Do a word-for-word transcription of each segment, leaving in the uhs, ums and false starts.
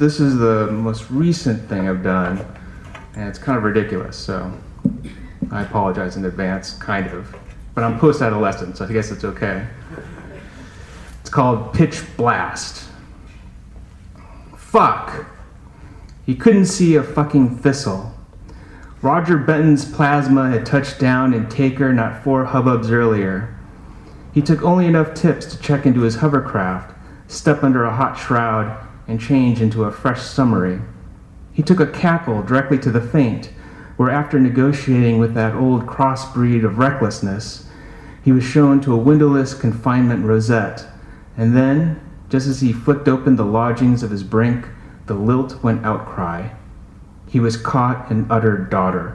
this is the most recent thing I've done, and it's kind of ridiculous, so I apologize in advance, kind of. But I'm post-adolescent, so I guess it's okay. It's called Pitch Blast. Fuck. He couldn't see a fucking thistle. Roger Benton's plasma had touched down in Taker not four hubbubs earlier. He took only enough tips to check into his hovercraft, step under a hot shroud, and change into a fresh summary. He took a cackle directly to the feint, where after negotiating with that old crossbreed of recklessness, he was shown to a windowless confinement rosette, and then, just as he flicked open the lodgings of his brink, the lilt went outcry. He was caught in utter daughter.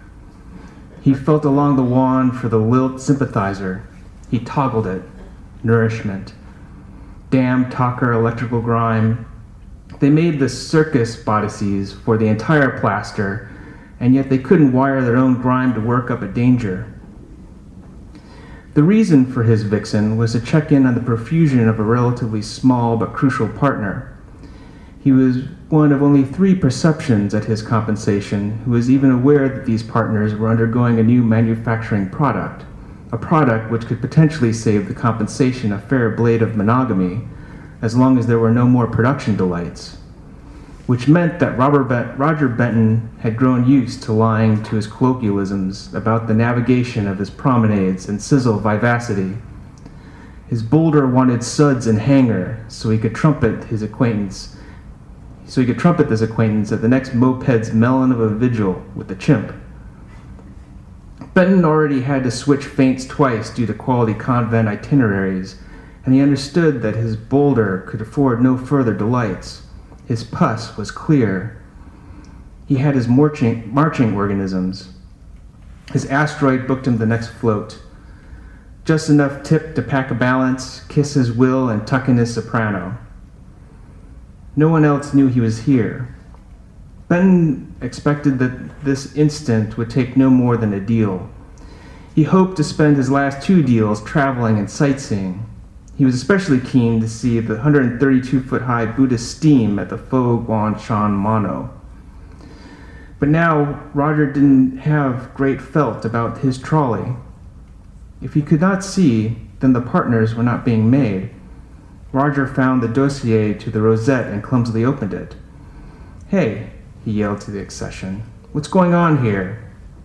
He felt along the wand for the lilt sympathizer. He toggled it. Nourishment. Damn talker electrical grime. They made the circus bodices for the entire plaster, and yet they couldn't wire their own grime to work up a danger. The reason for his vixen was to check in on the profusion of a relatively small but crucial partner. He was one of only three perceptions at his compensation who was even aware that these partners were undergoing a new manufacturing product, a product which could potentially save the compensation a fair blade of monogamy, as long as there were no more production delights, which meant that Robert Bet- Roger Benton had grown used to lying to his colloquialisms about the navigation of his promenades and sizzle vivacity. His boulder wanted suds and hanger, so he could trumpet his acquaintance so he could trumpet this acquaintance at the next moped's melon of a vigil with the chimp. Benton already had to switch feints twice due to quality convent itineraries, and he understood that his boulder could afford no further delights. His pus was clear. He had his marching, marching organisms. His asteroid booked him the next float. Just enough tip to pack a balance, kiss his will, and tuck in his soprano. No one else knew he was here. Benton expected that this instant would take no more than a deal. He hoped to spend his last two deals traveling and sightseeing. He was especially keen to see the one hundred thirty-two foot high Buddhist steam at the Fo Guan Shan Mano. But now Roger didn't have great felt about his trolley. If he could not see, then the partners were not being made. Roger found the dossier to the rosette and clumsily opened it. "Hey," he yelled to the accession, "what's going on here?"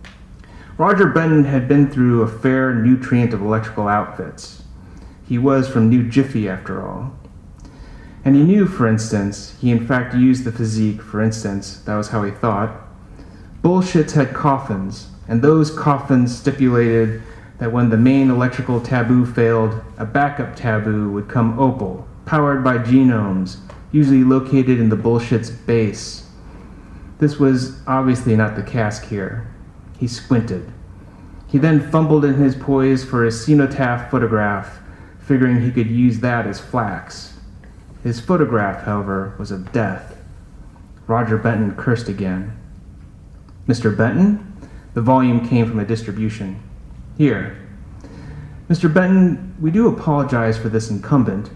Roger Benton had been through a fair nutrient of electrical outfits. He was from New Jiffy, after all. And he knew, for instance, he in fact used the physique, for instance, that was how he thought. Bullshits had coffins, and those coffins stipulated that when the main electrical taboo failed, a backup taboo would come opal, powered by genomes, usually located in the bullshit's base. This was obviously not the cask here. He squinted. He then fumbled in his poise for a cenotaph photograph, figuring he could use that as flax. His photograph, however, was of death. Roger Benton cursed again. "Mister Benton?" The volume came from a distribution. "Here. Mister Benton, we do apologize for this incumbent."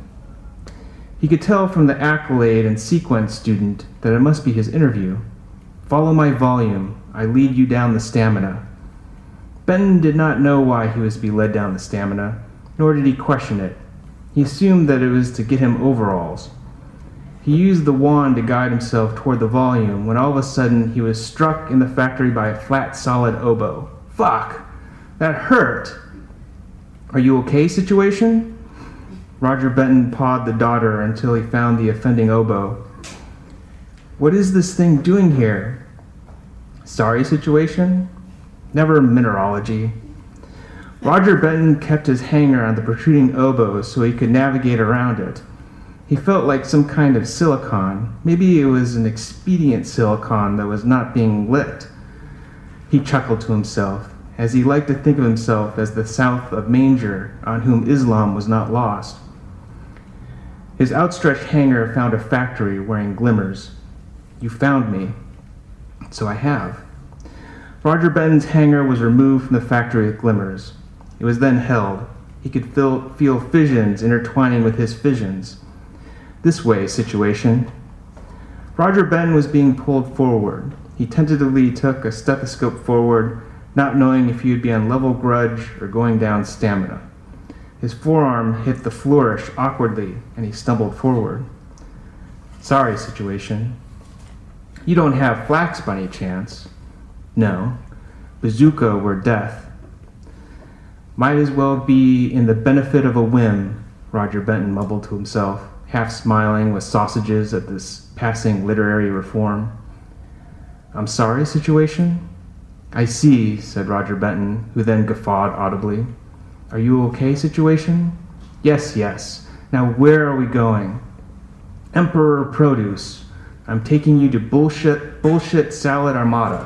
He could tell from the accolade and sequence student that it must be his interview. "Follow my volume. I lead you down the stamina." Benton did not know why he was to be led down the stamina, nor did he question it. He assumed that it was to get him overalls. He used the wand to guide himself toward the volume when all of a sudden he was struck in the factory by a flat, solid oboe. "Fuck! That hurt!" "Are you okay, situation?" Roger Benton pawed the daughter until he found the offending oboe. "What is this thing doing here?" "Sorry, situation?" "Never mineralogy." Roger Benton kept his hanger on the protruding oboe so he could navigate around it. He felt like some kind of silicon. Maybe it was an expedient silicon that was not being lit. He chuckled to himself, as he liked to think of himself as the South of Manger, on whom Islam was not lost. His outstretched hanger found a factory wearing glimmers. "You found me." "So I have." Roger Benton's hanger was removed from the factory of glimmers. It was then held. He could feel, feel fissions intertwining with his fissions. "This way, situation." Roger Benton was being pulled forward. He tentatively took a stethoscope forward, not knowing if he would be on level grudge or going down stamina. His forearm hit the flourish awkwardly, and he stumbled forward. Sorry, situation. You don't have flax by any chance? No. Bazooka or death. Might as well be in the benefit of a whim, Roger Benton mumbled to himself, half smiling with sausages at this passing literary reform. I'm sorry, situation? I see, said Roger Benton, who then guffawed audibly. Are you okay, situation? Yes, yes. Now where are we going? Emperor Produce. I'm taking you to bullshit, bullshit salad armada.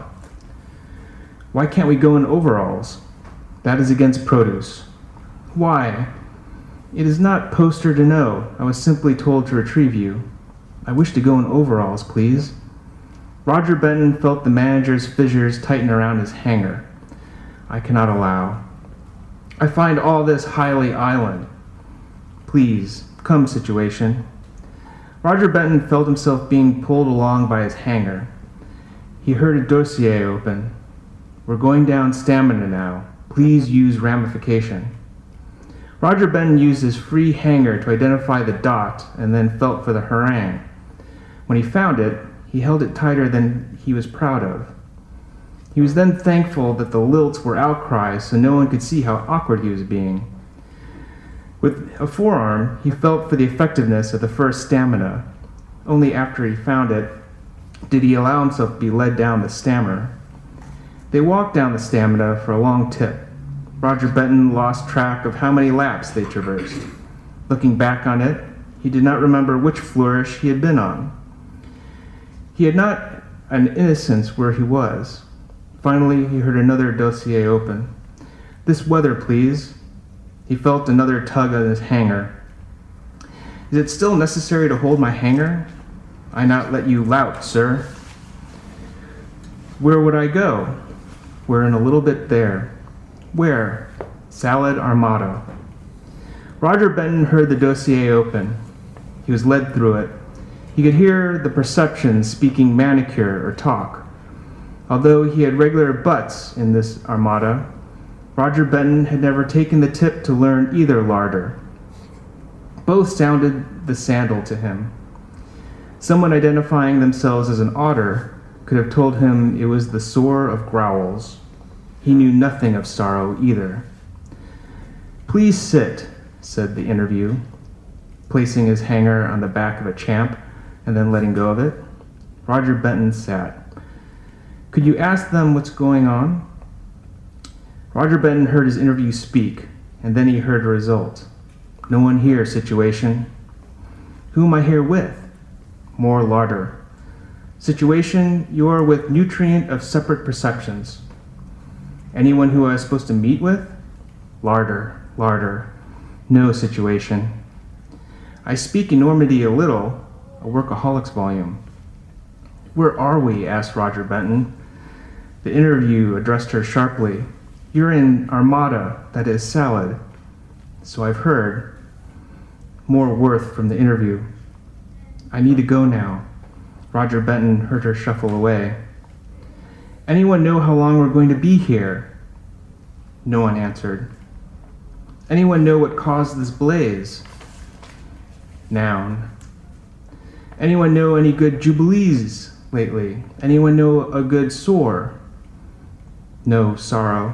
Why can't we go in overalls? That is against produce. Why? It is not poster to know. I was simply told to retrieve you. I wish to go in overalls, please. Roger Benton felt the manager's fissures tighten around his hanger. I cannot allow. I find all this highly island. Please, come, situation. Roger Benton felt himself being pulled along by his hanger. He heard a dossier open. We're going down stamina now. Please use ramification. Roger Benton used his free hanger to identify the dot and then felt for the harangue. When he found it, he held it tighter than he was proud of. He was then thankful that the lilts were outcries so no one could see how awkward he was being. With a forearm, he felt for the effectiveness of the first stamina. Only after he found it did he allow himself to be led down the stammer. They walked down the stamina for a long tip. Roger Benton lost track of how many laps they traversed. Looking back on it, he did not remember which flourish he had been on. He had not an innocence where he was. Finally, he heard another dossier open. This weather, please. He felt another tug on his hanger. Is it still necessary to hold my hanger? I not let you lout, sir. Where would I go? We're in a little bit there. Where? Salad Armada. Roger Benton heard the dossier open. He was led through it. He could hear the perceptions speaking manicure or talk. Although he had regular butts in this armada, Roger Benton had never taken the tip to learn either larder. Both sounded the sandal to him. Someone identifying themselves as an otter could have told him it was the soar of growls. He knew nothing of sorrow either. Please sit, said the interview, placing his hanger on the back of a champ and then letting go of it. Roger Benton sat. Could you ask them what's going on? Roger Benton heard his interview speak, and then he heard a result. No one here, situation. Who am I here with? More larder. Situation, you are with nutrient of separate perceptions. Anyone who I was supposed to meet with? Larder, larder. No, situation. I speak enormity a little, a workaholics volume. Where are we? Asked Roger Benton. The interview addressed her sharply. You're in Armada, that is salad. So I've heard. More worth from the interview. I need to go now. Roger Benton heard her shuffle away. Anyone know how long we're going to be here? No one answered. Anyone know what caused this blaze? Noun. Anyone know any good jubilees lately? Anyone know a good sore? No sorrow.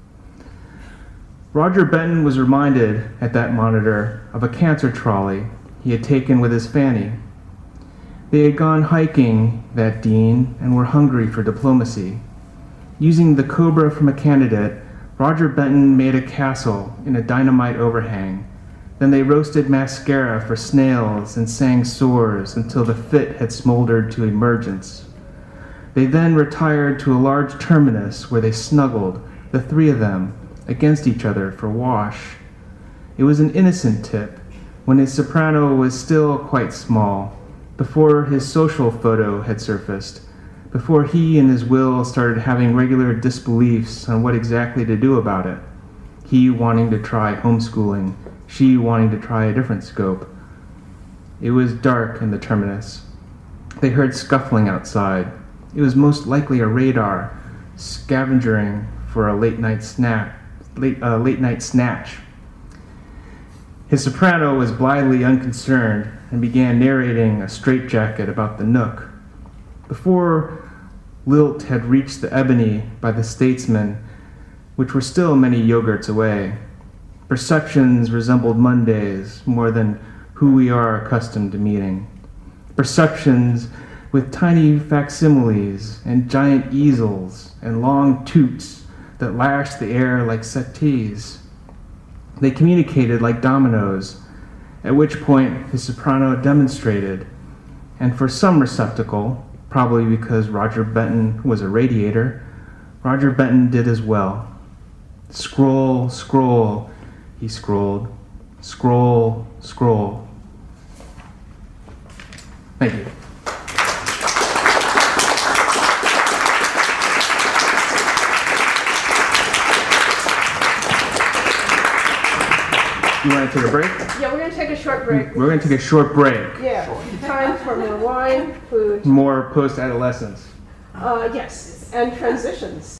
Roger Benton was reminded at that monitor of a cancer trolley he had taken with his Fanny. They had gone hiking that dean and were hungry for diplomacy. Using the cobra from a candidate, Roger Benton made a castle in a dynamite overhang. Then they roasted mascara for snails and sang sores until the fit had smoldered to emergence. They then retired to a large terminus where they snuggled, the three of them, against each other for wash. It was an innocent tip, when his soprano was still quite small, before his social photo had surfaced, before he and his will started having regular disbeliefs on what exactly to do about it. He wanting to try homeschooling, she wanting to try a different scope. It was dark in the terminus. they heard scuffling outside. It was most likely a radar scavenging for a late night snap, late, uh, late night snatch. His soprano was blithely unconcerned and began narrating a straitjacket about the Nook. Before lilt had reached the ebony by the statesmen, which were still many yogurts away, perceptions resembled Mondays more than who we are accustomed to meeting. Perceptions with tiny facsimiles and giant easels and long toots that lashed the air like settees. They communicated like dominoes, at which point his soprano demonstrated, and for some receptacle, probably because Roger Benton was a radiator, Roger Benton did as well. Scroll, scroll, he scrolled. Scroll, scroll. Thank you. You want to take a break? Yeah, we're going to take a short break. We're going to take a short break. Yeah, time for more wine, food. More post-adolescence. Uh, yes, and transitions.